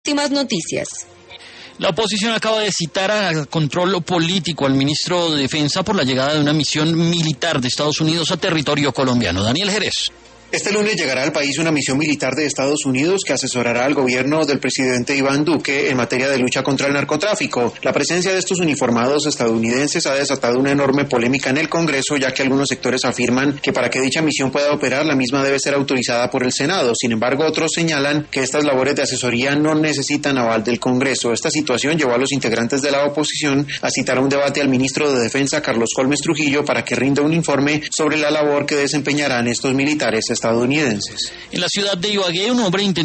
últimas noticias. La oposición acaba de citar a control político al ministro de Defensa por la llegada de una misión militar de Estados Unidos a territorio colombiano. Daniel Jerez. Este lunes llegará al país una misión militar de Estados Unidos que asesorará al gobierno del presidente Iván Duque en materia de lucha contra el narcotráfico. La presencia de estos uniformados estadounidenses ha desatado una enorme polémica en el Congreso, ya que algunos sectores afirman que para que dicha misión pueda operar, la misma debe ser autorizada por el Senado. Sin embargo, otros señalan que estas labores de asesoría no necesitan aval del Congreso. Esta situación llevó a los integrantes de la oposición a citar a un debate al ministro de Defensa, Carlos Holmes Trujillo, para que rinda un informe sobre la labor que desempeñarán estos militares estadounidenses. En la ciudad de Ibagué, un hombre intentó